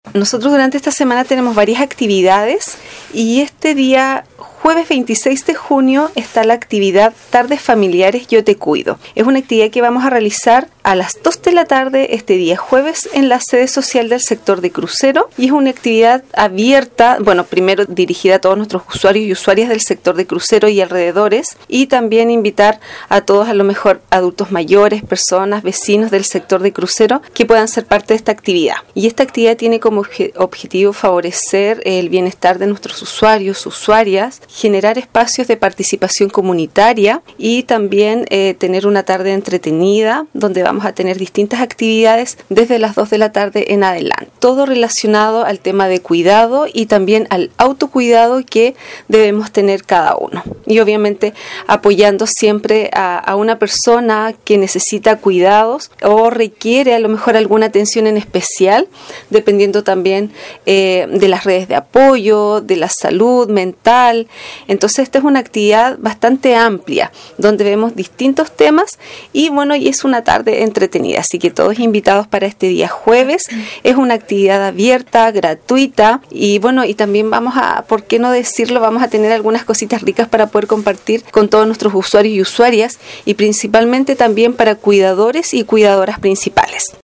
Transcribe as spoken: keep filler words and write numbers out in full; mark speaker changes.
Speaker 1: Nosotros durante esta semana tenemos varias actividades y este día, jueves veintiséis de junio, está la actividad Tardes Familiares Yo Te Cuido. Es una actividad que vamos a realizar a las dos de la tarde este día jueves en la sede social del sector de Crucero, y es una actividad abierta, bueno, primero dirigida a todos nuestros usuarios y usuarias del sector de Crucero y alrededores, y también invitar a todos, a lo mejor adultos mayores, personas, vecinos del sector de Crucero que puedan ser parte de esta actividad. Y esta actividad tiene como obje- objetivo favorecer el bienestar de nuestros usuarios, usuarias, generar espacios de participación comunitaria y también eh, tener una tarde entretenida donde vamos Vamos a tener distintas actividades desde las dos de la tarde en adelante. Todo relacionado al tema de cuidado y también al autocuidado que debemos tener cada uno. Y obviamente apoyando siempre a, a una persona que necesita cuidados o requiere a lo mejor alguna atención en especial, dependiendo también eh, de las redes de apoyo, de la salud mental. Entonces esta es una actividad bastante amplia, donde vemos distintos temas y bueno, y es una tarde entretenida, así que todos invitados para este día jueves. Es una actividad abierta, gratuita, y bueno, y también vamos a, ¿por qué no decirlo? Vamos a tener algunas cositas ricas para poder compartir con todos nuestros usuarios y usuarias, y principalmente también para cuidadores y cuidadoras principales.